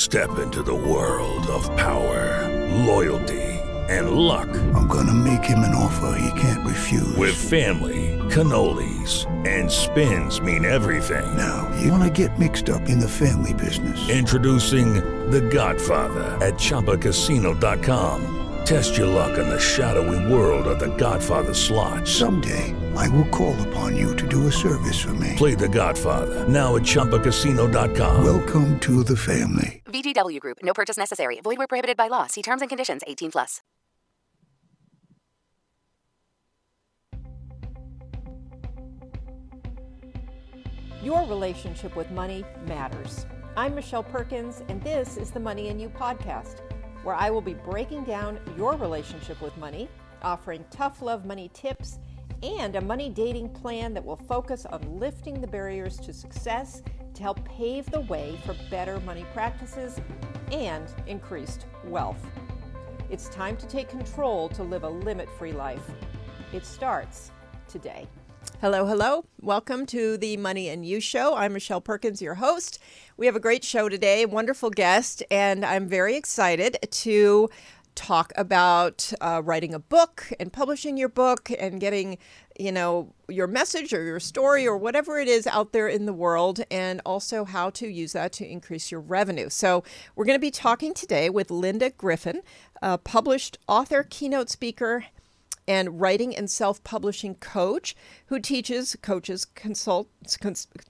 Step into the world of power, loyalty, and luck. I'm gonna make him an offer he can't refuse. With family, cannolis, and spins mean everything. Now, you wanna get mixed up in the family business. Introducing The Godfather at ChumbaCasino.com. Test your luck in the shadowy world of The Godfather slot. Someday, I will call upon you to do a service for me. Play The Godfather now at ChumbaCasino.com. Welcome to the family. VGW Group. No purchase necessary. Void where prohibited by law. See terms and conditions. 18+. Your relationship with money matters. I'm Michelle Perkins, and this is the Money and You podcast, where I will be breaking down your relationship with money, offering tough love money tips, and a money dating plan that will focus on lifting the barriers to success to help pave the way for better money practices and increased wealth. It's time to take control to live a limit-free life. It starts today. Hello, hello. Welcome to the Money and You Show. I'm Michelle Perkins, your host. We have a great show today, wonderful guest, and I'm very excited to talk about writing a book and publishing your book and getting, your message or your story or whatever it is out there in the world, and also how to use that to increase your revenue. So we're going to be talking today with Linda Griffin, a published author, keynote speaker, and writing and self-publishing coach who teaches coaches, consultants,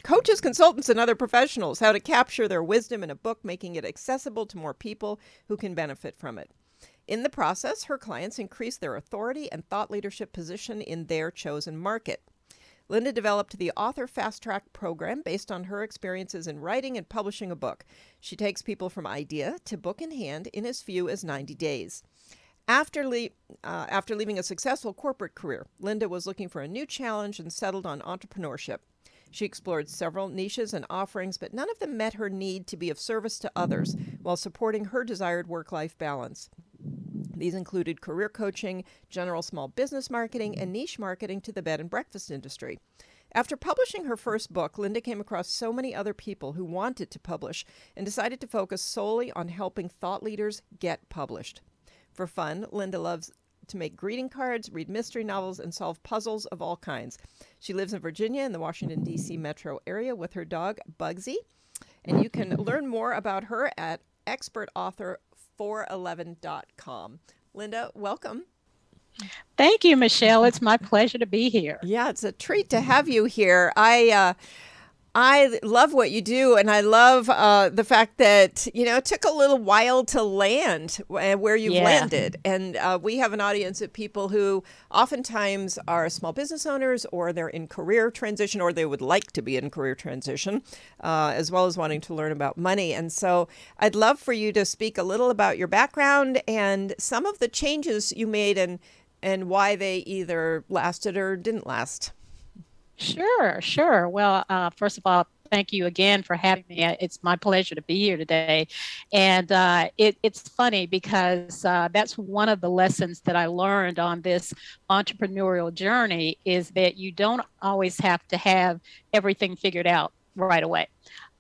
and other professionals how to capture their wisdom in a book, making it accessible to more people who can benefit from it. In the process, her clients increase their authority and thought leadership position in their chosen market. Linda developed the Author Fast Track program based on her experiences in writing and publishing a book. She takes people from idea to book in hand in as few as 90 days. After leaving a successful corporate career, Linda was looking for a new challenge and settled on entrepreneurship. She explored several niches and offerings, but none of them met her need to be of service to others while supporting her desired work-life balance. These included career coaching, general small business marketing, and niche marketing to the bed and breakfast industry. After publishing her first book, Linda came across so many other people who wanted to publish and decided to focus solely on helping thought leaders get published. For fun, Linda loves to make greeting cards, read mystery novels, and solve puzzles of all kinds. She lives in Virginia in the Washington, D.C. metro area with her dog, Bugsy. And you can learn more about her at expertauthor411.com. Linda, welcome. Thank you, Michelle. It's my pleasure to be here. Yeah, it's a treat to have you here. I love what you do, and I love the fact that, it took a little while to land where you've landed. And we have an audience of people who oftentimes are small business owners, or they're in career transition, or they would like to be in career transition, as well as wanting to learn about money. And so I'd love for you to speak a little about your background and some of the changes you made and why they either lasted or didn't last. Sure. Well, first of all, thank you again for having me. It's my pleasure to be here today. And it's funny because that's one of the lessons that I learned on this entrepreneurial journey, is that you don't always have to have everything figured out right away.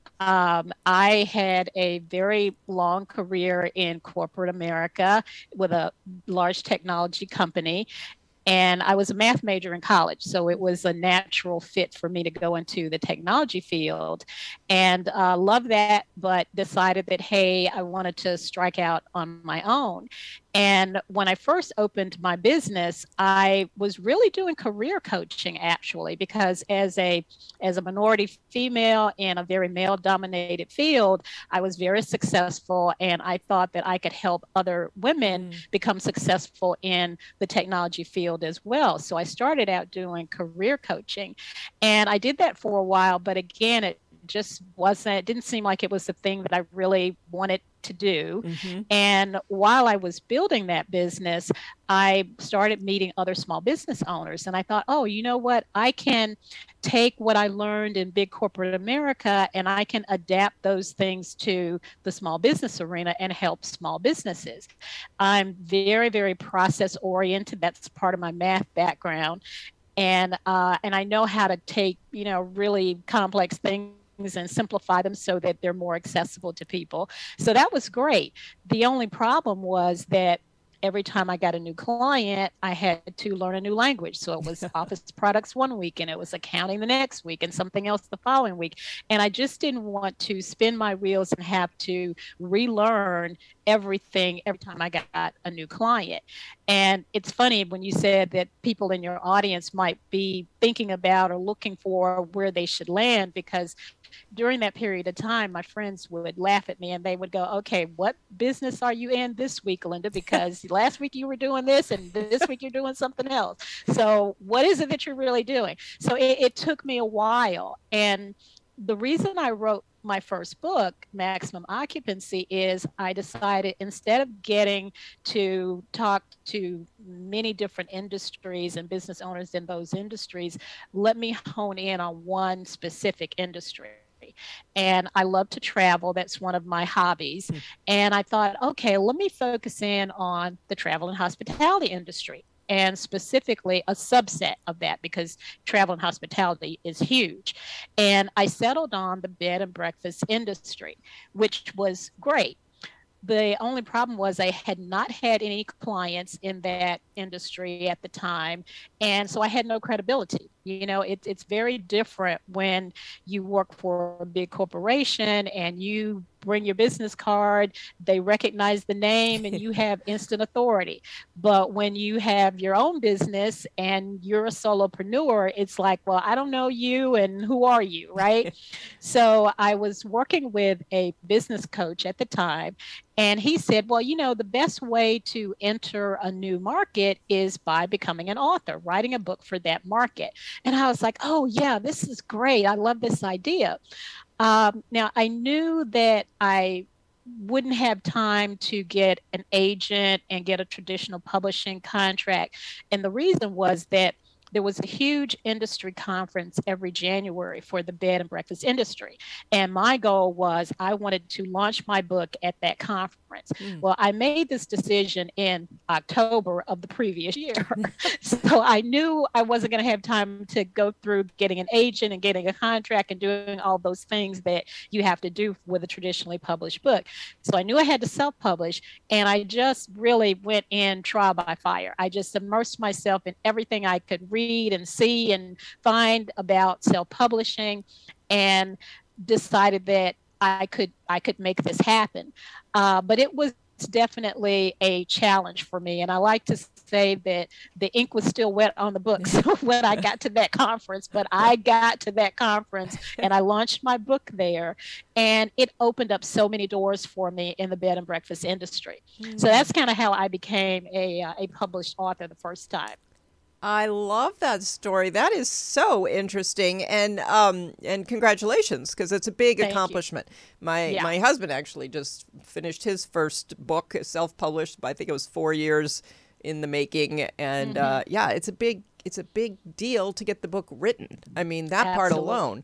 I had a very long career in corporate America with a large technology company. And I was a math major in college, so it was a natural fit for me to go into the technology field, and loved that, but decided that, hey, I wanted to strike out on my own. And when I first opened my business, I was really doing career coaching, actually, because as a minority female in a very male-dominated field, I was very successful, and I thought that I could help other women become successful in the technology field as well. So I started out doing career coaching, and I did that for a while, but again, it didn't seem like it was the thing that I really wanted to do. And while I was building that business, I started meeting other small business owners. And I thought, oh, you know what? I can take what I learned in big corporate America and I can adapt those things to the small business arena and help small businesses. I'm very, very process oriented. That's part of my math background. And I know how to take, really complex things and simplify them so that they're more accessible to people. So that was great. The only problem was that every time I got a new client, I had to learn a new language. So it was office products one week, and it was accounting the next week, and something else the following week. And I just didn't want to spin my wheels and have to relearn everything every time I got a new client. And it's funny when you said that people in your audience might be thinking about or looking for where they should land, because during that period of time, my friends would laugh at me and they would go, okay, what business are you in this week, Linda? Because last week you were doing this and this week you're doing something else. So what is it that you're really doing? So it took me a while. And the reason I wrote my first book, Maximum Occupancy, is I decided instead of getting to talk to many different industries and business owners in those industries, let me hone in on one specific industry. And I love to travel. That's one of my hobbies. And I thought, okay, let me focus in on the travel and hospitality industry, and specifically a subset of that, because travel and hospitality is huge. And I settled on the bed and breakfast industry, which was great. The only problem was I had not had any clients in that industry at the time. And so I had no credibility. You know, it's very different when you work for a big corporation and you bring your business card, they recognize the name, and you have instant authority. But when you have your own business and you're a solopreneur, it's like, well, I don't know you, and who are you, right? So I was working with a business coach at the time, and he said, well, you know, the best way to enter a new market is by becoming an author, writing a book for that market. And I was like, oh, yeah, this is great. I love this idea. Now, I knew that I wouldn't have time to get an agent and get a traditional publishing contract. And the reason was that there was a huge industry conference every January for the bed and breakfast industry. And my goal was I wanted to launch my book at that conference. Well, I made this decision in October of the previous year. So I knew I wasn't going to have time to go through getting an agent and getting a contract and doing all those things that you have to do with a traditionally published book. So I knew I had to self-publish, and I just really went in trial by fire. I just immersed myself in everything I could read and see and find about self-publishing, and decided that I could make this happen. But it was definitely a challenge for me. And I like to say that the ink was still wet on the books when I got to that conference, but I got to that conference and I launched my book there, and it opened up so many doors for me in the bed and breakfast industry. So that's kind of how I became a published author the first time. I love that story. That is so interesting, and congratulations, because it's a big accomplishment. My husband actually just finished his first book, self-published. I think it was 4 years in the making, and it's a big deal to get the book written. I mean, that part alone.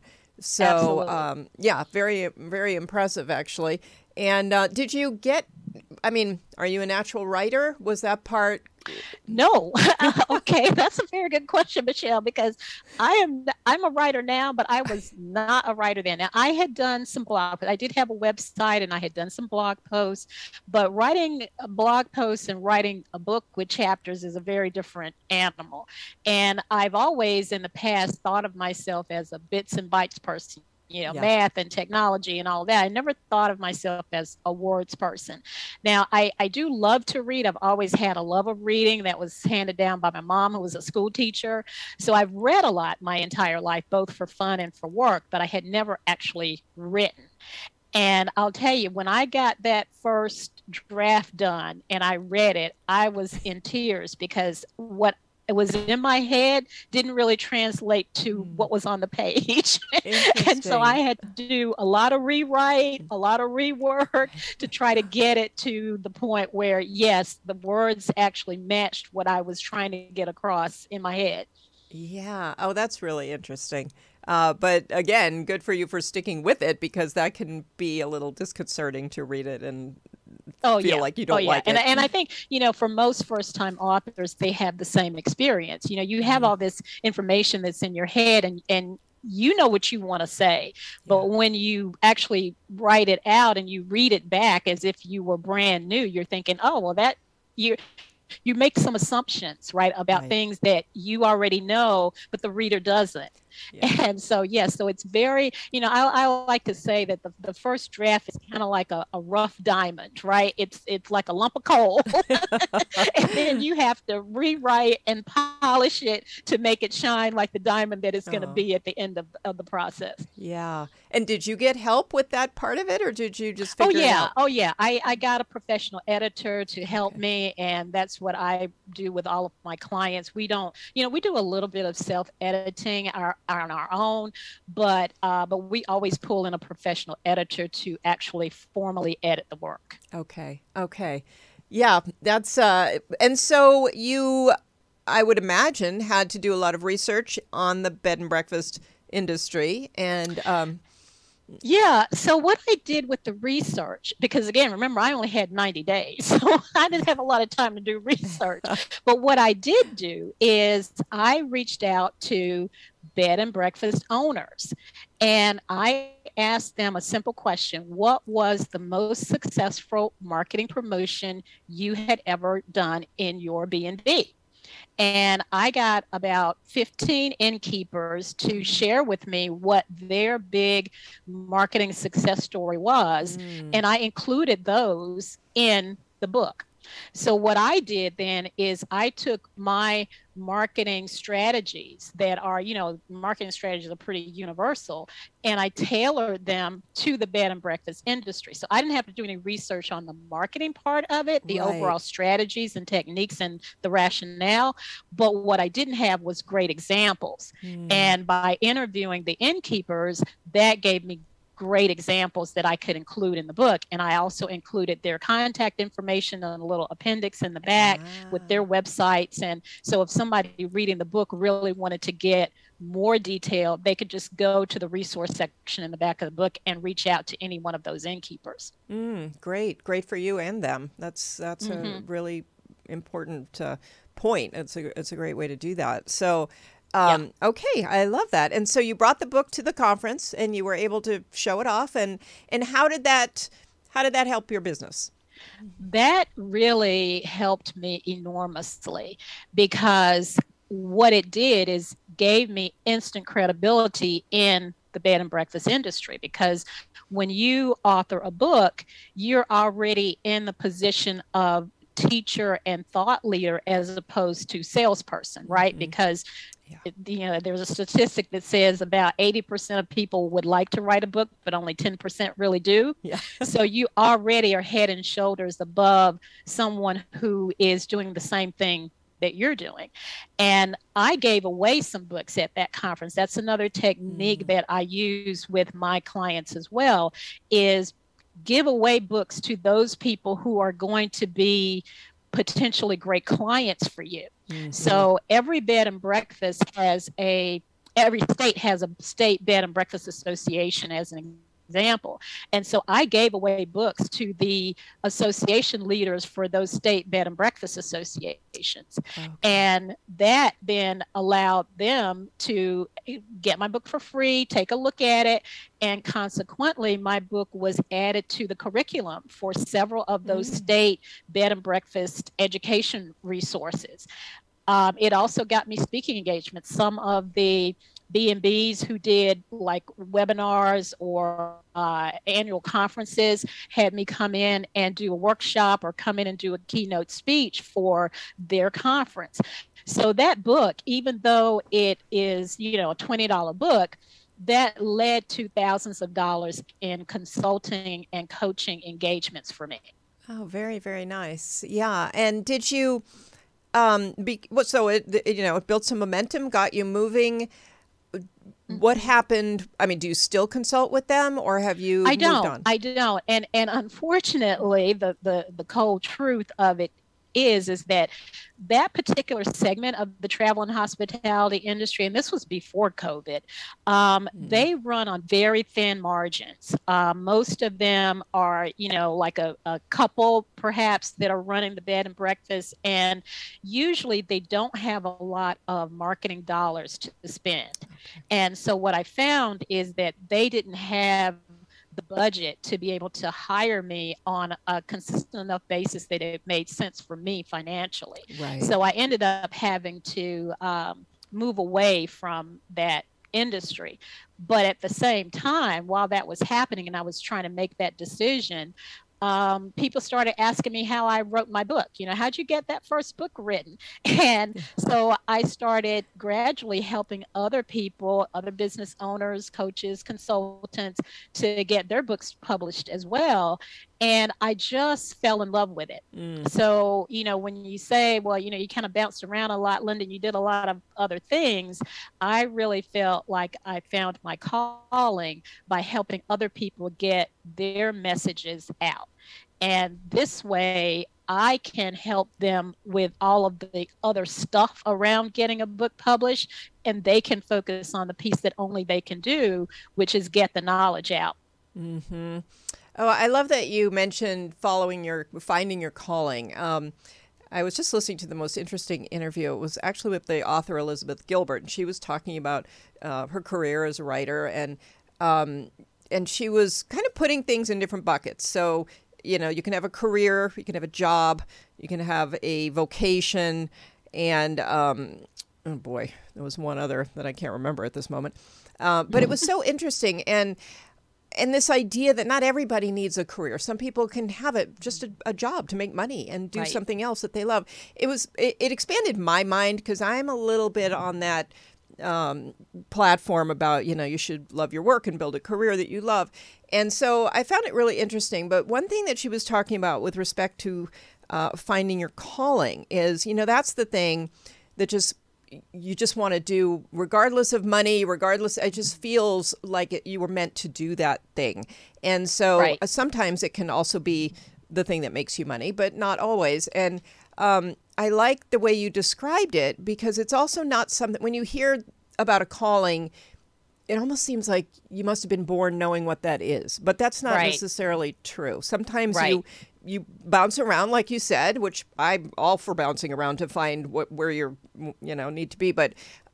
So very, very impressive, actually. And did you get? I mean, are you a natural writer? Was that part? No. Okay, that's a very good question, Michelle, because I'm a writer now, but I was not a writer then. Now, I had done some blog, I did have a website and I had done some blog posts, but writing a blog posts and writing a book with chapters is a very different animal. And I've always in the past thought of myself as a bits and bytes person. Math and technology and all that. I never thought of myself as a words person. Now, I do love to read. I've always had a love of reading that was handed down by my mom, who was a school teacher. So I've read a lot my entire life, both for fun and for work, but I had never actually written. And I'll tell you, when I got that first draft done and I read it, I was in tears, because what it was in my head didn't really translate to what was on the page. And so I had to do a lot of rewrite, a lot of rework to try to get it to the point where, yes, the words actually matched what I was trying to get across in my head. Yeah. Oh, that's really interesting. But again, good for you for sticking with it, because that can be a little disconcerting to read it and feel like you don't like it. And I think, for most first-time authors, they have the same experience. You have all this information that's in your head, and you know what you want to say, but when you actually write it out and you read it back as if you were brand new, you're thinking, oh, well, that you make some assumptions, right, about things that you already know, but the reader doesn't. And so, so it's very, I like to say that the first draft is kind of like a rough diamond, right? It's like a lump of coal. And then you have to rewrite and polish it to make it shine like the diamond that it's going to be at the end of the process. Yeah. And did you get help with that part of it, or did you just figure it out? Oh, yeah. I got a professional editor to help me, and that's what I do with all of my clients. We don't, we do a little bit of self-editing on our own, but we always pull in a professional editor to actually formally edit the work. Okay. Yeah, that's and so you, I would imagine, had to do a lot of research on the bed and breakfast industry, and so what I did with the research, because again, remember, I only had 90 days, so I didn't have a lot of time to do research. But what I did do is I reached out to bed and breakfast owners, and I asked them a simple question: what was the most successful marketing promotion you had ever done in your B&B? And I got about 15 innkeepers to share with me what their big marketing success story was. And I included those in the book. So what I did then is I took my marketing strategies that are, marketing strategies are pretty universal, and I tailored them to the bed and breakfast industry. So I didn't have to do any research on the marketing part of it, the overall strategies and techniques and the rationale. But what I didn't have was great examples. And by interviewing the innkeepers, that gave me great examples that I could include in the book. And I also included their contact information on a little appendix in the back with their websites. And so if somebody reading the book really wanted to get more detail, they could just go to the resource section in the back of the book and reach out to any one of those innkeepers. Great for you and them. That's a really important point. It's a great way to do that. So okay, I love that. And so you brought the book to the conference and you were able to show it off. And how did that help your business? That really helped me enormously, because what it did is gave me instant credibility in the bed and breakfast industry. Because when you author a book, you're already in the position of teacher and thought leader as opposed to salesperson, right? Because there's a statistic that says about 80% of people would like to write a book, but only 10% really do. So you already are head and shoulders above someone who is doing the same thing that you're doing. And I gave away some books at that conference. That's another technique that I use with my clients as well, is give away books to those people who are going to be potentially great clients for you. So every bed and breakfast every state has a state bed and breakfast association as an example. And so I gave away books to the association leaders for those state bed and breakfast associations. And that then allowed them to get my book for free, take a look at it, and consequently my book was added to the curriculum for several of those state bed and breakfast education resources. It also got me speaking engagements. Some of the B&Bs who did like webinars or annual conferences had me come in and do a workshop or come in and do a keynote speech for their conference. So that book, even though it is, a $20 book, that led to thousands of dollars in consulting and coaching engagements for me. Oh, very, very nice. Yeah. And did you, so it built some momentum, got you moving. What happened? I mean, do you still consult with them, or have you moved on? I don't. And unfortunately, the cold truth of it is that that particular segment of the travel and hospitality industry, and this was before COVID, they run on very thin margins. Most of them are, like a couple perhaps that are running the bed and breakfast, and usually they don't have a lot of marketing dollars to spend. And so what I found is that they didn't have the budget to be able to hire me on a consistent enough basis that it made sense for me financially. Right. So I ended up having to move away from that industry. But at the same time, while that was happening and I was trying to make that decision, people started asking me how I wrote my book. How'd you get that first book written? And so I started gradually helping other people, other business owners, coaches, consultants to get their books published as well. And I just fell in love with it. So, when you say, well, you kind of bounced around a lot, Linda, you did a lot of other things. I really felt like I found my calling by helping other people get their messages out. And this way, I can help them with all of the other stuff around getting a book published, and they can focus on the piece that only they can do, which is get the knowledge out. Mm-hmm. Oh, I love that you mentioned finding your calling. I was just listening to the most interesting interview. It was actually with the author Elizabeth Gilbert, and she was talking about her career as a writer, and she was kind of putting things in different buckets. So, you can have a career, you can have a job, you can have a vocation, and oh boy, there was one other that I can't remember at this moment. But it was so interesting, and this idea that not everybody needs a career. Some people can have just a job to make money and do something else that they love. It expanded my mind because I'm a little bit on that platform about, you should love your work and build a career that you love. And so I found it really interesting. But one thing that she was talking about with respect to finding your calling is, that's the thing that you just want to do regardless of money, it just feels like you were meant to do that thing. And so sometimes it can also be the thing that makes you money, but not always. And I like the way you described it because it's also not something, when you hear about a calling, it almost seems like you must have been born knowing what that is, but that's not necessarily true. Sometimes you bounce around, like you said, which I'm all for bouncing around to find where you need to be. But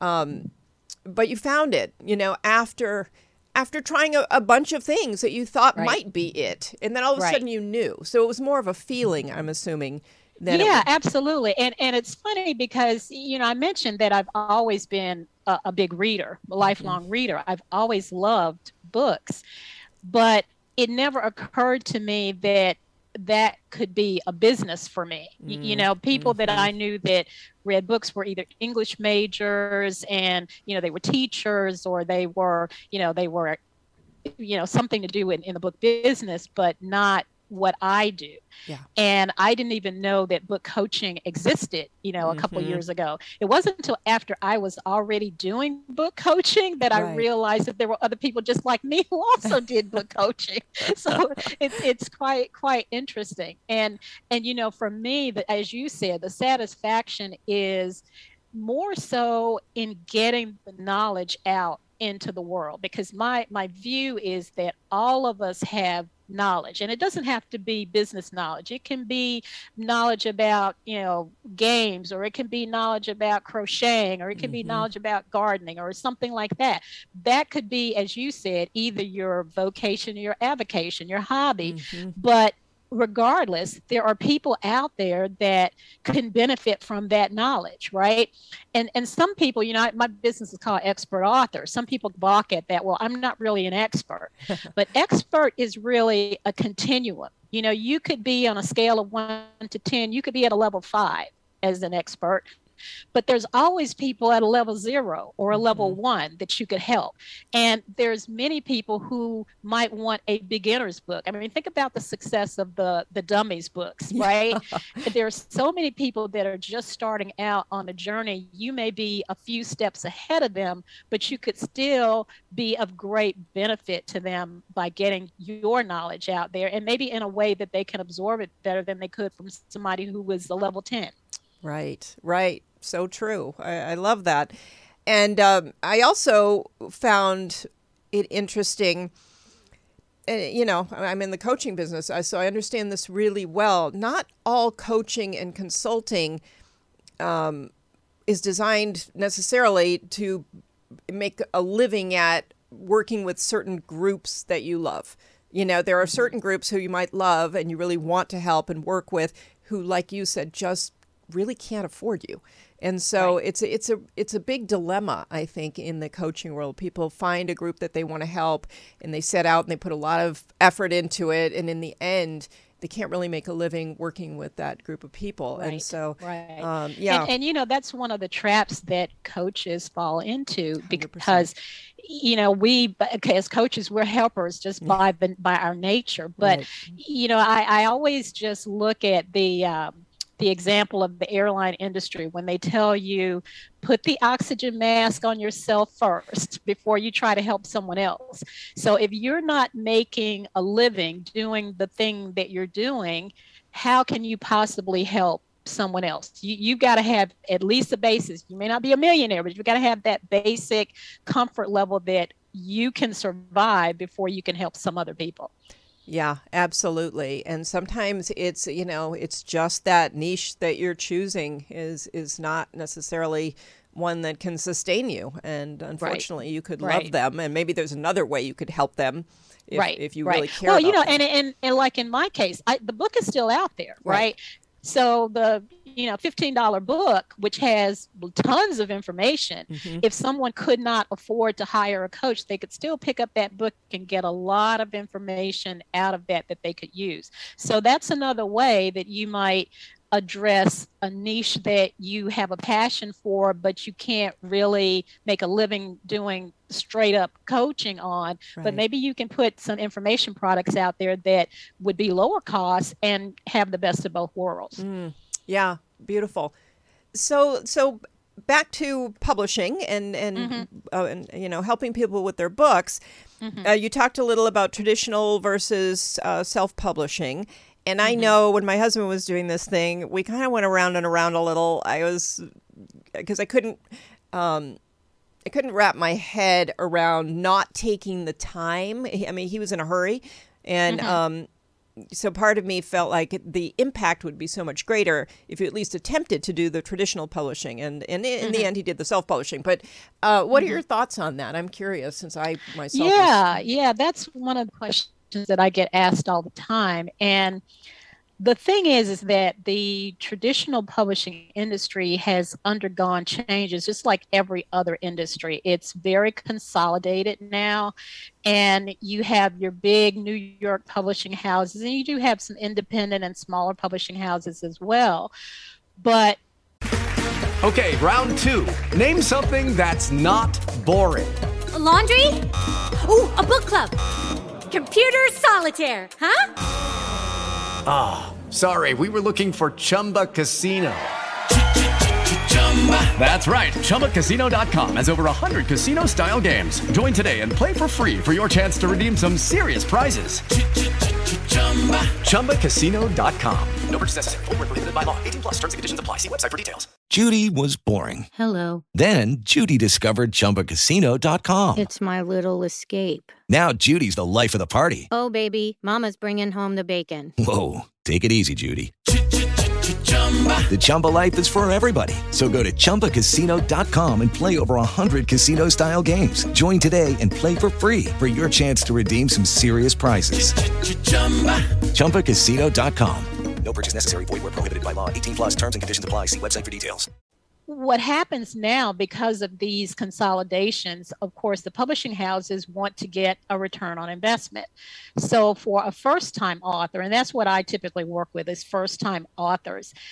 you found it, after trying a bunch of things that you thought might be it, and then all of a sudden you knew. So it was more of a feeling, I'm assuming. Absolutely. And it's funny because I mentioned that I've always been a big reader, a lifelong reader. I've always loved books, but it never occurred to me that could be a business for me. People that I knew that read books were either English majors and, they were teachers, or they were something to do in the book business, but not what I do. Yeah. And I didn't even know that book coaching existed, a couple of years ago. It wasn't until after I was already doing book coaching that I realized that there were other people just like me who also did book coaching. So it's quite interesting. And for me, as you said, the satisfaction is more so in getting the knowledge out into the world, because my view is that all of us have knowledge, and it doesn't have to be business knowledge. It can be knowledge about games, or it can be knowledge about crocheting, or it can be knowledge about gardening, or something like that. That could be, as you said, either your vocation or your avocation, your hobby. But regardless, there are people out there that can benefit from that knowledge, right? And some people, my business is called Expert Author. Some people balk at that. Well, I'm not really an expert, but expert is really a continuum. You could be on a scale of 1 to 10. You could be at a level 5 as an expert. But there's always people at a level 0 or a level 1 that you could help. And there's many people who might want a beginner's book. I mean, think about the success of the dummies books, right? There's so many people that are just starting out on a journey. You may be a few steps ahead of them, but you could still be of great benefit to them by getting your knowledge out there, and maybe in a way that they can absorb it better than they could from somebody who was a level 10. Right. So true. I love that. And I also found it interesting. I'm in the coaching business, so I understand this really well. Not all coaching and consulting is designed necessarily to make a living at working with certain groups that you love. There are certain groups who you might love and you really want to help and work with who, like you said, just really can't afford you. And so it's a big dilemma, I think, in the coaching world. People find a group that they want to help and they set out and they put a lot of effort into it. And in the end, they can't really make a living working with that group of people. Right. And so, And that's one of the traps that coaches fall into 100%. because, as coaches, we're helpers just by our nature. But, I always just look at the example of the airline industry when they tell you, put the oxygen mask on yourself first before you try to help someone else. So if you're not making a living doing the thing that you're doing, how can you possibly help someone else? You've got to have at least a basis. You may not be a millionaire, but you've got to have that basic comfort level that you can survive before you can help some other people. Yeah, absolutely. And sometimes it's just that niche that you're choosing is not necessarily one that can sustain you. And unfortunately, you could love them. And maybe there's another way you could help them if you really care about them. And like in my case, the book is still out there, right? So the $15 book, which has tons of information, if someone could not afford to hire a coach, they could still pick up that book and get a lot of information out of that they could use. So that's another way that you might address a niche that you have a passion for, but you can't really make a living doing straight up coaching on. But maybe you can put some information products out there that would be lower cost and have the best of both worlds. Yeah, beautiful. So back to publishing and helping people with their books. You talked a little about traditional versus self-publishing. And I know when my husband was doing this thing, we kind of went around and around a little. Because I couldn't wrap my head around not taking the time. I mean, he was in a hurry. And so part of me felt like the impact would be so much greater if you at least attempted to do the traditional publishing. And in the end, he did the self-publishing. But what are your thoughts on that? I'm curious, since I myself that's one of the questions that I get asked all the time. And the thing is that the traditional publishing industry has undergone changes just like every other industry. It's very consolidated now, and you have your big New York publishing houses, and you do have some independent and smaller publishing houses as well. But okay, round 2. Name something that's not boring. A laundry? Ooh, a book club. Computer solitaire, huh? Ah, sorry, we were looking for Chumba Casino. That's right, ChumbaCasino.com has over 100 casino-style games. Join today and play for free for your chance to redeem some serious prizes. ChumbaCasino.com. No purchase necessary. Void where prohibited by law. 18+ terms and conditions apply. See website for details. Judy was boring. Hello. Then Judy discovered ChumbaCasino.com. It's my little escape. Now Judy's the life of the party. Oh, baby, mama's bringing home the bacon. Whoa, take it easy, Judy. The Chumba life is for everybody. So go to ChumbaCasino.com and play over 100 casino-style games. Join today and play for free for your chance to redeem some serious prizes. ChumbaCasino.com. No purchase necessary. Void where prohibited by law. 18+ terms and conditions apply. See website for details. What happens now because of these consolidations, of course, the publishing houses want to get a return on investment. So for a first-time author, and that's what I typically work with is first-time authors,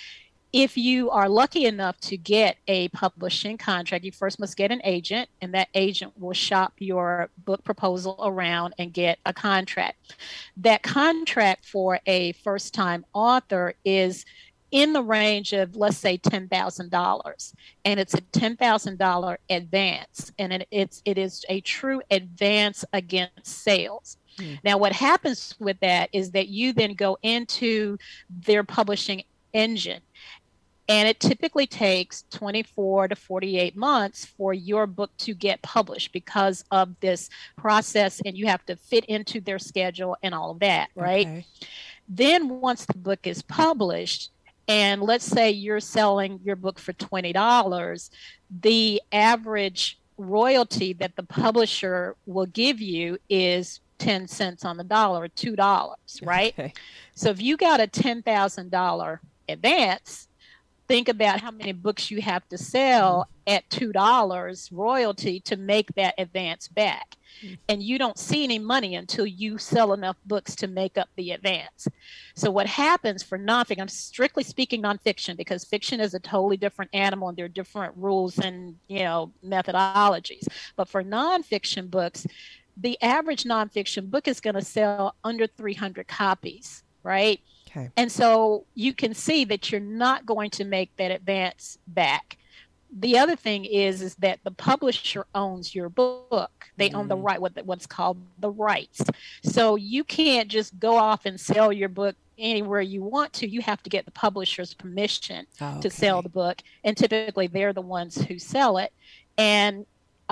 If you are lucky enough to get a publishing contract, you first must get an agent, and that agent will shop your book proposal around and get a contract. That contract for a first-time author is in the range of, let's say, $10,000, and it's a $10,000 advance, and it is a true advance against sales. Now, what happens with that is that you then go into their publishing engine, and it typically takes 24 to 48 months for your book to get published because of this process, and you have to fit into their schedule and all of that, right? Okay. Then once the book is published, and let's say you're selling your book for $20, the average royalty that the publisher will give you is 10 cents on the dollar, $2, right? Okay. So if you got a $10,000 advance, think about how many books you have to sell at $2 royalty to make that advance back. And you don't see any money until you sell enough books to make up the advance. So what happens for nonfiction, I'm strictly speaking nonfiction because fiction is a totally different animal and there are different rules and, methodologies. But for nonfiction books, the average nonfiction book is going to sell under 300 copies, right? Okay. And so you can see that you're not going to make that advance back. The other thing is that the publisher owns your book. They own the right, what's called the rights. So you can't just go off and sell your book anywhere you want to. You have to get the publisher's permission to sell the book. And typically they're the ones who sell it. And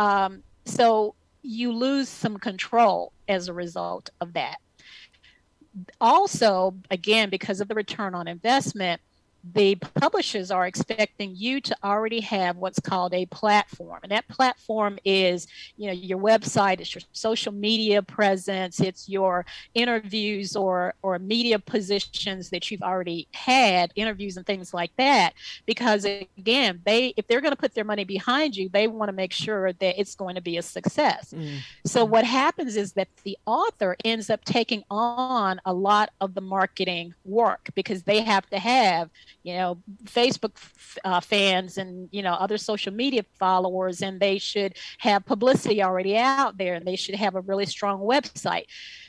so you lose some control as a result of that. Also, again, because of the return on investment, the publishers are expecting you to already have what's called a platform. And that platform is, your website, it's your social media presence, it's your interviews or media positions that you've already had, interviews and things like that. Because again, if they're going to put their money behind you, they want to make sure that it's going to be a success. So what happens is that the author ends up taking on a lot of the marketing work because they have to have Facebook fans and, other social media followers, and they should have publicity already out there, and they should have a really strong website.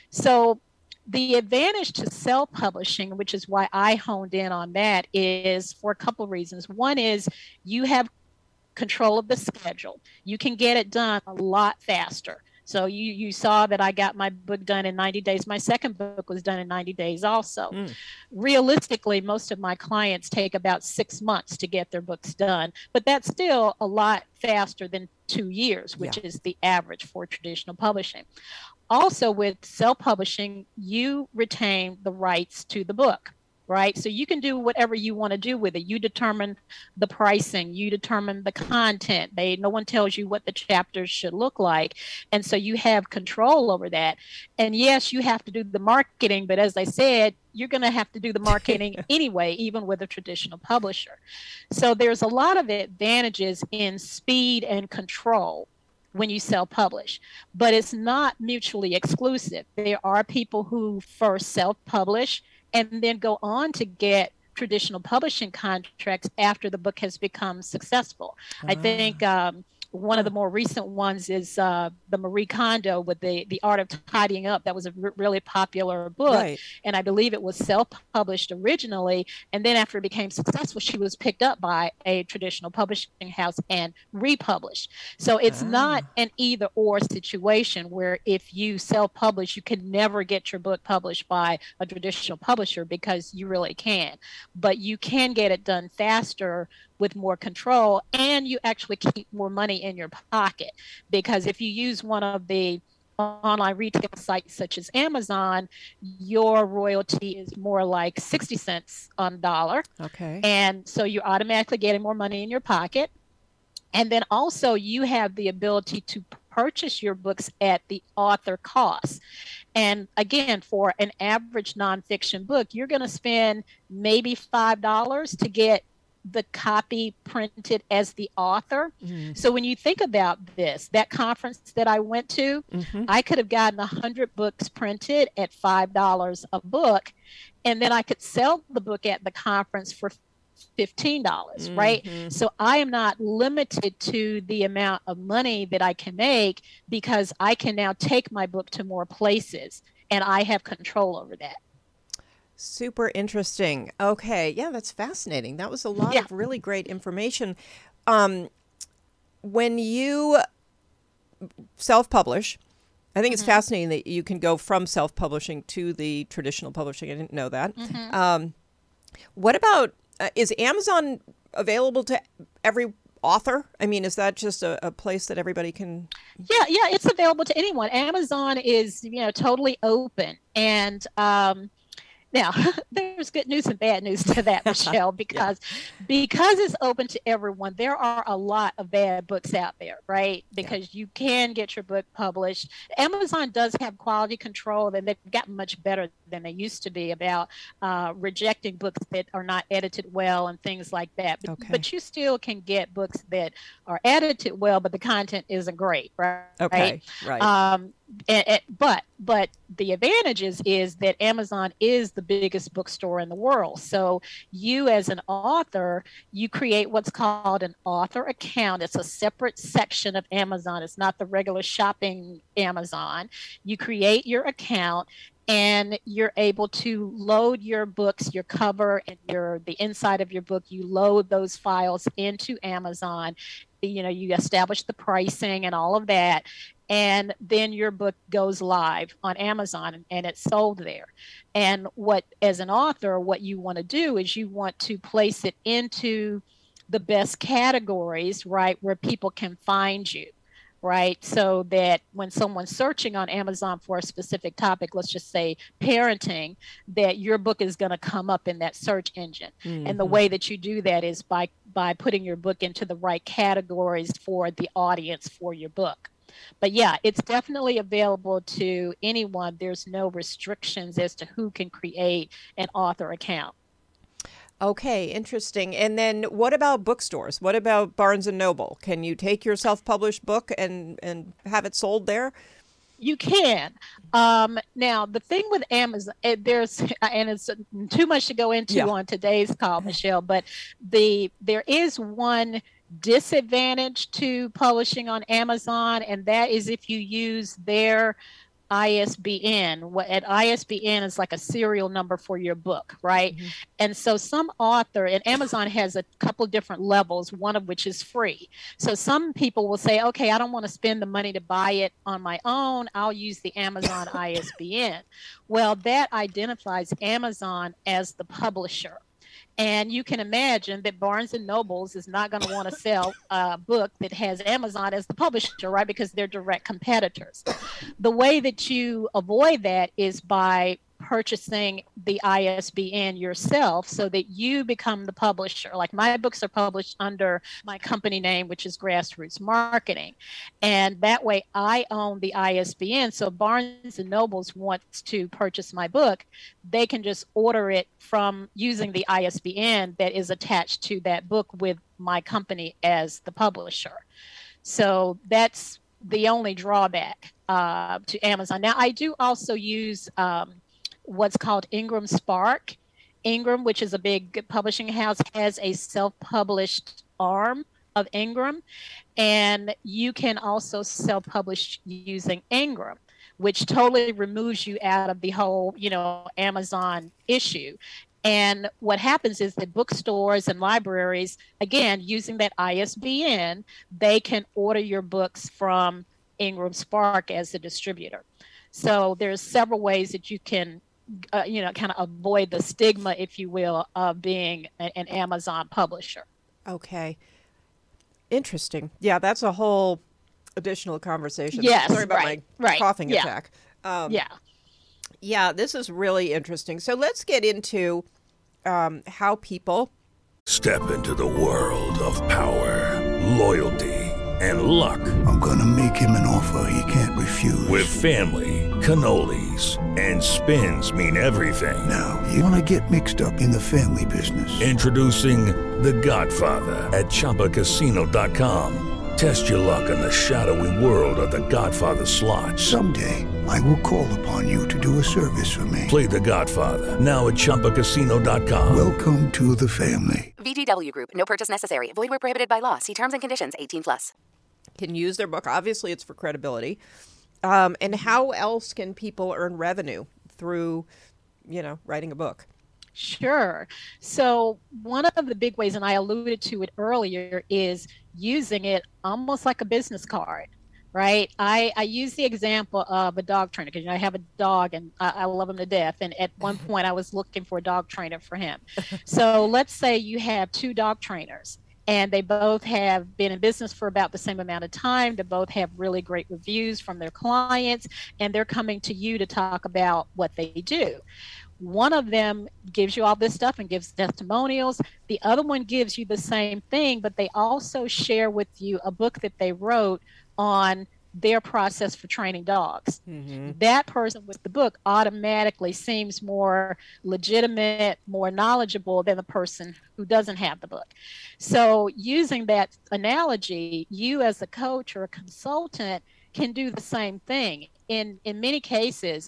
So the advantage to self-publishing, which is why I honed in on that, is for a couple of reasons. One is you have control of the schedule. You can get it done a lot faster. So you saw that I got my book done in 90 days. My second book was done in 90 days also. Realistically, most of my clients take about 6 months to get their books done, but that's still a lot faster than 2 years, which is the average for traditional publishing. Also, with self-publishing, you retain the rights to the book. Right? So you can do whatever you want to do with it. You determine the pricing, you determine the content. No one tells you what the chapters should look like. And so you have control over that. And yes, you have to do the marketing, but as I said, you're going to have to do the marketing anyway, even with a traditional publisher. So there's a lot of advantages in speed and control when you self-publish, but it's not mutually exclusive. There are people who first self-publish and then go on to get traditional publishing contracts after the book has become successful. I think one of the more recent ones is the Marie Kondo with the Art of Tidying Up. That was a really popular book. Right. And I believe it was self-published originally. And then after it became successful, she was picked up by a traditional publishing house and republished. So it's not an either or situation where if you self-publish, you can never get your book published by a traditional publisher because you really can. But you can get it done faster with more control, and you actually keep more money in your pocket, because if you use one of the online retail sites such as Amazon, your royalty is more like 60 cents on the dollar. Okay. And so you're automatically getting more money in your pocket. And then also you have the ability to purchase your books at the author cost. And again, for an average nonfiction book, you're going to spend maybe $5 to get the copy printed as the author. So when you think about this, that conference that I went to, I could have gotten 100 books printed at $5 a book, and then I could sell the book at the conference for $15, right? So I am not limited to the amount of money that I can make because I can now take my book to more places and I have control over that. Super interesting. Okay. Yeah, that's fascinating. That was a lot of really great information. When you self-publish, I think it's fascinating that you can go from self-publishing to the traditional publishing. I didn't know that. What about, is Amazon available to every author? I mean, is that just a place that everybody can? Yeah, it's available to anyone. Amazon is, totally open. And now, there's good news and bad news to that, Michelle, because it's open to everyone, there are a lot of bad books out there, right? Because you can get your book published. Amazon does have quality control, and they've gotten much better than they used to be about rejecting books that are not edited well and things like that. But you still can get books that are edited well, but the content isn't great, right? Okay, right. But the advantage is that Amazon is the biggest bookstore in the world. So you as an author, you create what's called an author account. It's a separate section of Amazon. It's not the regular shopping Amazon. You create your account and you're able to load your books, your cover and the inside of your book. You load those files into Amazon. You establish the pricing and all of that. And then your book goes live on Amazon and it's sold there. And as an author, what you want to do is you want to place it into the best categories, right, where people can find you, right? So that when someone's searching on Amazon for a specific topic, let's just say parenting, that your book is going to come up in that search engine. And the way that you do that is by putting your book into the right categories for the audience for your book. But yeah, it's definitely available to anyone. There's no restrictions as to who can create an author account. Okay, interesting. And then what about bookstores? What about Barnes & Noble? Can you take your self-published book and have it sold there? You can. Now, the thing with Amazon, and it's too much to go into on today's call, Michelle, but there is one disadvantage to publishing on Amazon, and that is if you use their ISBN. At ISBN is like a serial number for your book, right? And so some author, and Amazon has a couple different levels, one of which is free. So some people will say, okay, I don't want to spend the money to buy it on my own. I'll use the Amazon ISBN. Well, that identifies Amazon as the publisher. And you can imagine that Barnes & Noble is not going to want to sell a book that has Amazon as the publisher, right? Because they're direct competitors. The way that you avoid that is by purchasing the ISBN yourself so that you become the publisher. Like my books are published under my company name, which is Grassroots Marketing. And that way I own the ISBN. So Barnes & Noble wants to purchase my book, they can just order it from using the ISBN that is attached to that book with my company as the publisher. So that's the only drawback to Amazon. Now, I do also use what's called Ingram Spark. Ingram, which is a big publishing house, has a self-published arm of Ingram, and you can also self-publish using Ingram, which totally removes you out of the whole, Amazon issue. And what happens is that bookstores and libraries, again, using that ISBN, they can order your books from Ingram Spark as the distributor. So there's several ways that you can kind of avoid the stigma, if you will, of being an Amazon publisher. Okay. Interesting. Yeah, that's a whole additional conversation. Yes, sorry about my coughing attack. Yeah, this is really interesting. So let's get into how people step into the world of power, loyalty, and luck. I'm gonna make him an offer he can't refuse. With family, cannolis, and spins mean everything. Now, you wanna get mixed up in the family business. Introducing The Godfather at ChumbaCasino.com. Test your luck in the shadowy world of The Godfather slot. Someday, I will call upon you to do a service for me. Play The Godfather now at ChumbaCasino.com. Welcome to the family. VGW Group. No purchase necessary. Void where prohibited by law. See terms and conditions. 18+. Can use their book. Obviously, it's for credibility. And how else can people earn revenue through, writing a book? Sure. So one of the big ways, and I alluded to it earlier, is using it almost like a business card, right? I use the example of a dog trainer because I have a dog and I love him to death. And at one point I was looking for a dog trainer for him. So let's say you have two dog trainers and they both have been in business for about the same amount of time. They both have really great reviews from their clients and they're coming to you to talk about what they do. One of them gives you all this stuff and gives testimonials. The other one gives you the same thing, but they also share with you a book that they wrote on their process for training dogs. Mm-hmm. That person with the book automatically seems more legitimate, more knowledgeable than the person who doesn't have the book. So using that analogy, you as a coach or a consultant can do the same thing. In many cases,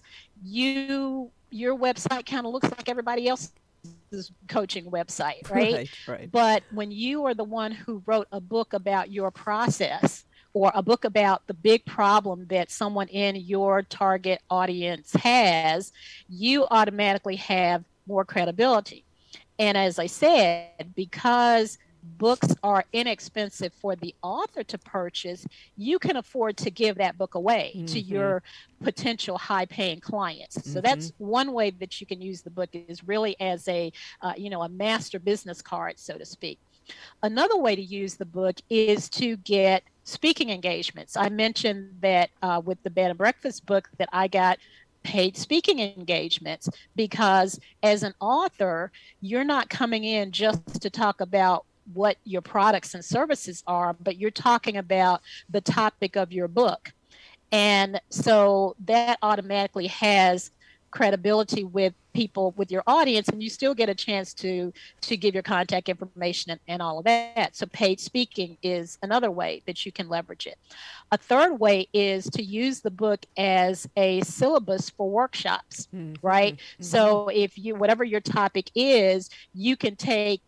your website kind of looks like everybody else's coaching website, right? Right. But when you are the one who wrote a book about your process or a book about the big problem that someone in your target audience has, you automatically have more credibility. And as I said, because books are inexpensive for the author to purchase, you can afford to give that book away to your potential high-paying clients. So that's one way that you can use the book, is really as a master business card, so to speak. Another way to use the book is to get speaking engagements. I mentioned that with the Bed and Breakfast book that I got paid speaking engagements because as an author, you're not coming in just to talk about what your products and services are, but you're talking about the topic of your book. And so that automatically has credibility with people, with your audience, and you still get a chance to give your contact information and all of that. So paid speaking is another way that you can leverage it. A third way is to use the book as a syllabus for workshops, right? So if whatever your topic is, you can take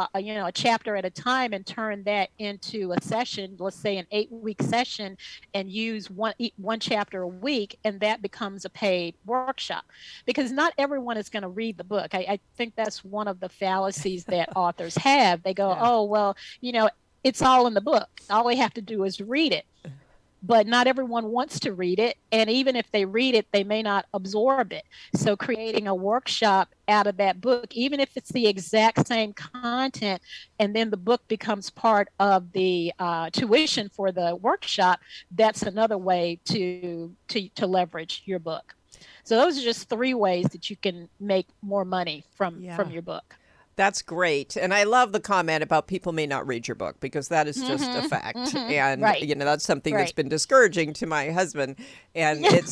a chapter at a time and turn that into a session, let's say an 8-week session, and use one chapter a week, and that becomes a paid workshop. Because not everyone is going to read the book. I think that's one of the fallacies that authors have. They go, oh, well, it's all in the book. All they have to do is read it. But not everyone wants to read it. And even if they read it, they may not absorb it. So creating a workshop out of that book, even if it's the exact same content, and then the book becomes part of the tuition for the workshop, that's another way to leverage your book. So those are just 3 ways that you can make more money from your book. That's great. And I love the comment about people may not read your book, because that is just a fact. And, that's something that's been discouraging to my husband. And it's,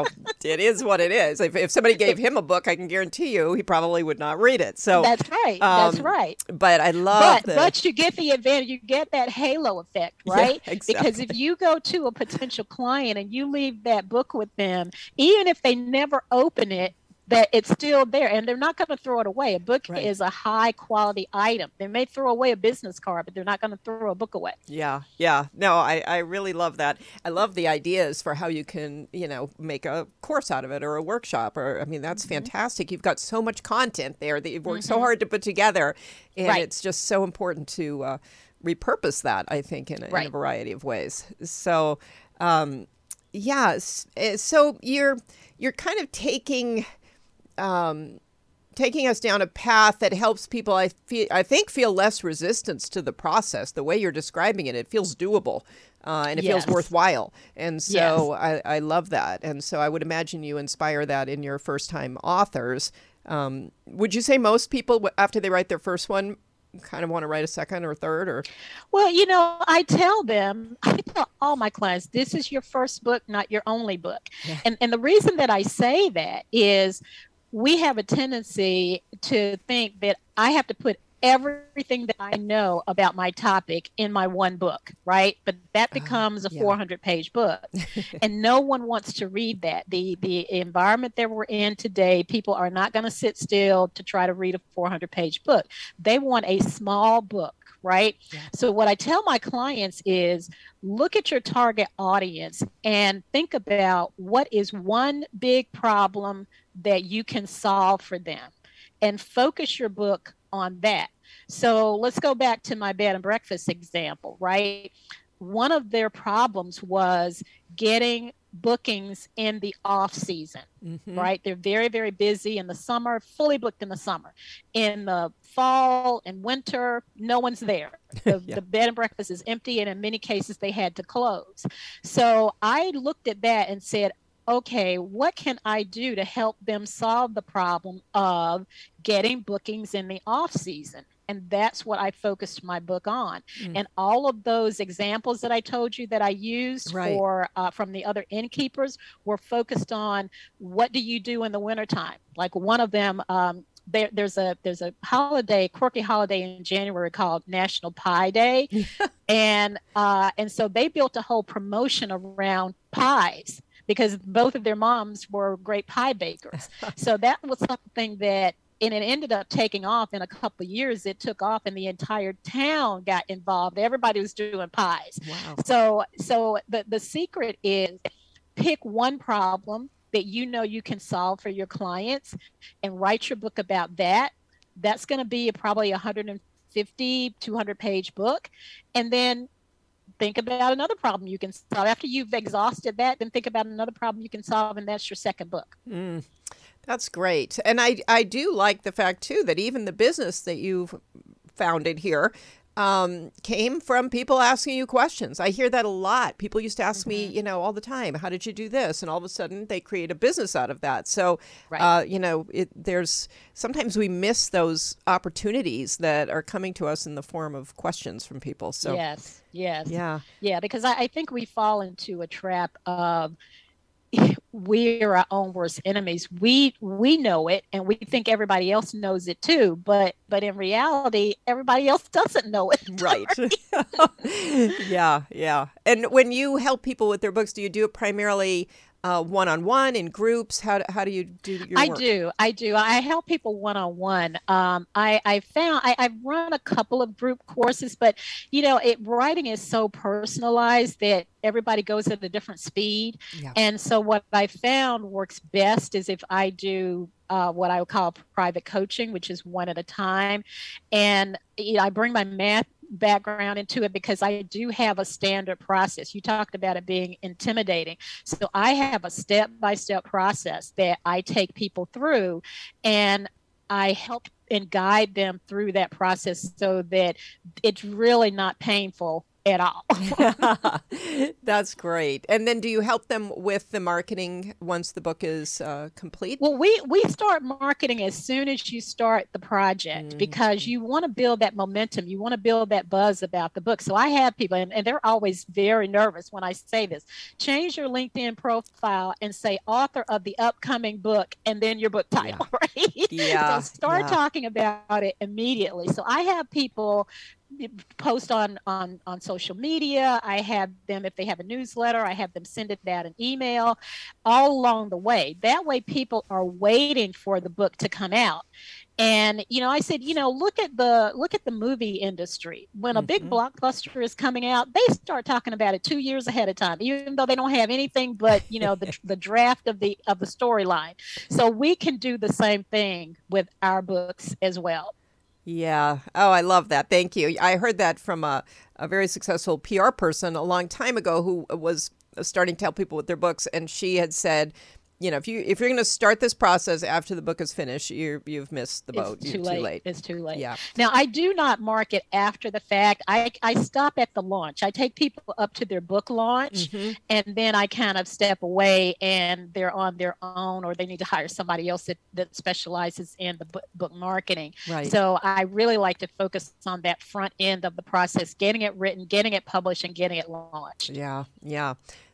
it is what it is. If somebody gave him a book, I can guarantee you he probably would not read it. So that's right. That's right. But I love But you get the advantage. You get that halo effect, right? Yeah, exactly. Because if you go to a potential client and you leave that book with them, even if they never open it, that it's still there, and they're not going to throw it away. A book is a high quality item. They may throw away a business card, but they're not going to throw a book away. Yeah. No, I really love that. I love the ideas for how you can, make a course out of it or a workshop. That's fantastic. You've got so much content there that you've worked so hard to put together, and it's just so important to repurpose that, I think, in a variety of ways. So, so you're kind of taking us down a path that helps people, I think, feel less resistance to the process. The way you're describing it, it feels doable, and it feels worthwhile. And so I love that. And so I would imagine you inspire that in your first-time authors. Would you say most people, after they write their first one, kind of want to write a second or third? Or Well, I tell all my clients, this is your first book, not your only book. Yeah. And the reason that I say that is we have a tendency to think that I have to put everything that I know about my topic in my one book, right? But that becomes a 400-page book. And no one wants to read that. The environment that we're in today, people are not going to sit still to try to read a 400-page book. They want a small book, right? Yeah. So what I tell my clients is look at your target audience and think about what is one big problem that you can solve for them, and focus your book on that. So let's go back to my bed and breakfast example, right? One of their problems was getting bookings in the off season, right? They're very, very busy in the summer, fully booked in the summer. In the fall and winter, no one's there. The bed and breakfast is empty, and in many cases they had to close. So I looked at that and said, okay, what can I do to help them solve the problem of getting bookings in the off season? And that's what I focused my book on. And all of those examples that I told you that I used for from the other innkeepers were focused on what do you do in the wintertime? Like one of them, there's a holiday, quirky holiday in January called National Pie Day. And so they built a whole promotion around pies, because both of their moms were great pie bakers. So that was something that, and it ended up taking off in a couple of years. It took off and the entire town got involved. Everybody was doing pies. Wow. So the secret is pick one problem that you know you can solve for your clients and write your book about that. That's going to be probably 150, 200-page book. And then think about another problem you can solve. After you've exhausted that, then think about another problem you can solve, and that's your second book. That's great. And I do like the fact, too, that even the business that you've founded here came from people asking you questions. I hear that a lot. People used to ask me, all the time, how did you do this? And all of a sudden they create a business out of that. So, there's sometimes we miss those opportunities that are coming to us in the form of questions from people. So Yes. Yeah, because I think we fall into a trap of we're our own worst enemies. We know it, and we think everybody else knows it too. But in reality, everybody else doesn't know it. Right. Yeah. And when you help people with their books, do you do it primarily one-on-one, in groups? How do you do your work? I do. I help people one-on-one. I've run a couple of group courses, but writing is so personalized that everybody goes at a different speed. Yeah. And so what I found works best is if I do what I would call private coaching, which is one at a time. And I bring my math background into it because I do have a standard process. You talked about it being intimidating. So I have a step-by-step process that I take people through, and I help and guide them through that process so that it's really not painful at all. That's great. And then do you help them with the marketing once the book is complete? Well, we start marketing as soon as you start the project, because you want to build that momentum. You want to build that buzz about the book. So I have people, and they're always very nervous when I say this, change your LinkedIn profile and say author of the upcoming book, and then your book title, right? Yeah. So start talking about it immediately. So I have people post on social media. I have them, if they have a newsletter, I have them send it out an email all along the way. That way people are waiting for the book to come out. And, I said, look at the movie industry. When a big blockbuster is coming out, they start talking about it 2 years ahead of time, even though they don't have anything but, the draft of the storyline. So we can do the same thing with our books as well. Yeah. Oh, I love that. Thank you. I heard that from a very successful PR person a long time ago who was starting to help people with their books. And she had said, if you're going to start this process after the book is finished, you've missed the boat. It's too late. It's too late. Yeah. Now, I do not market after the fact. I stop at the launch. I take people up to their book launch, and then I kind of step away, and they're on their own, or they need to hire somebody else that specializes in the book marketing. Right. So I really like to focus on that front end of the process, getting it written, getting it published, and getting it launched. Yeah.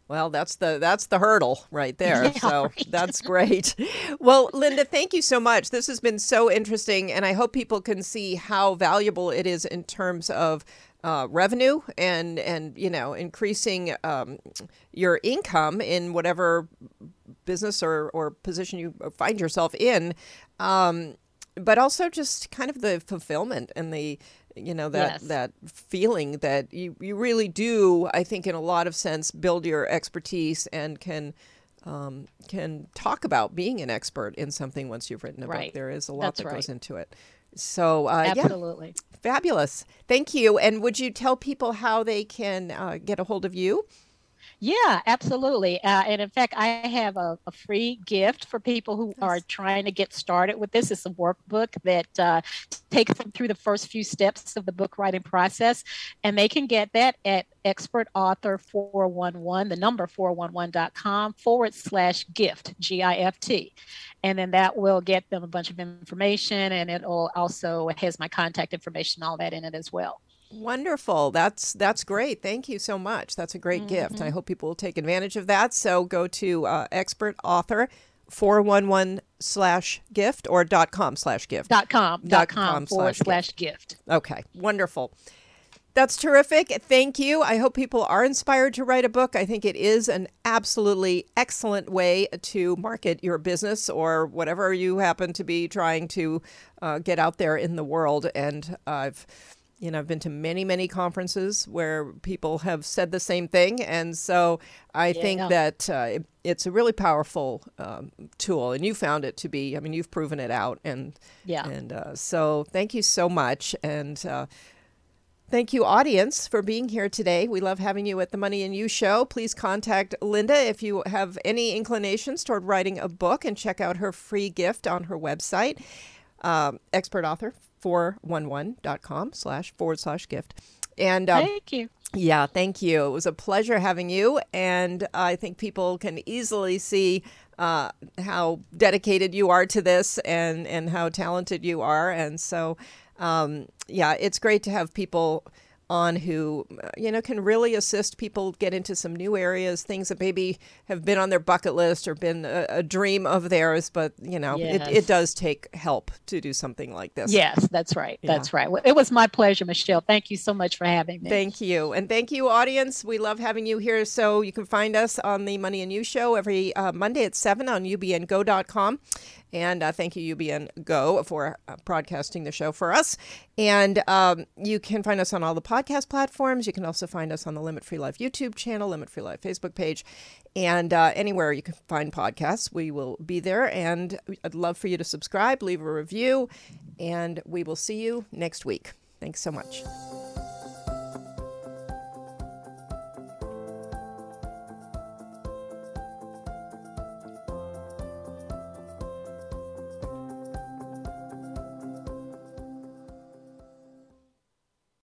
Well, that's the hurdle right there. Yeah, so right. That's great. Well, Linda, thank you so much. This has been so interesting, and I hope people can see how valuable it is in terms of revenue and increasing your income in whatever business or position you find yourself in, but also just kind of the fulfillment and the that feeling that you really do, I think, in a lot of sense, build your expertise and can talk about being an expert in something once you've written a book. There is a lot that goes into it. So absolutely. Fabulous. Thank you. And would you tell people how they can get a hold of you? Yeah, absolutely. And in fact, I have a free gift for people who are trying to get started with this. It's a workbook that takes them through the first few steps of the book writing process. And they can get that at expertauthor411, the number 411.com/gift, GIFT. And then that will get them a bunch of information, and it also has my contact information, all that in it as well. Wonderful. That's great. Thank you so much. That's a great gift. I hope people will take advantage of that. So go to expertauthor411/gift or .com/gift. .com/gift. Okay. Wonderful. That's terrific. Thank you. I hope people are inspired to write a book. I think it is an absolutely excellent way to market your business or whatever you happen to be trying to get out there in the world. And I've been to many, many conferences where people have said the same thing. And so I think that it's a really powerful tool. And you found it to be, you've proven it out. And so thank you so much. And thank you, audience, for being here today. We love having you at the Money and You Show. Please contact Linda if you have any inclinations toward writing a book, and check out her free gift on her website, expertauthor411.com//gift. And thank you. Yeah, thank you. It was a pleasure having you. And I think people can easily see how dedicated you are to this and how talented you are. And so, it's great to have people on who, can really assist people get into some new areas, things that maybe have been on their bucket list or been a dream of theirs. But, it does take help to do something like this. Yes, that's right. Yeah. That's right. Well, it was my pleasure, Michelle. Thank you so much for having me. Thank you. And thank you, audience. We love having you here. So you can find us on the Money and You Show every Monday at 7 on ubngo.com. And thank you, UBN Go, for broadcasting the show for us. And you can find us on all the podcast platforms. You can also find us on the Limit Free Life YouTube channel, Limit Free Life Facebook page, and anywhere you can find podcasts, we will be there. And I'd love for you to subscribe, leave a review, and we will see you next week. Thanks so much.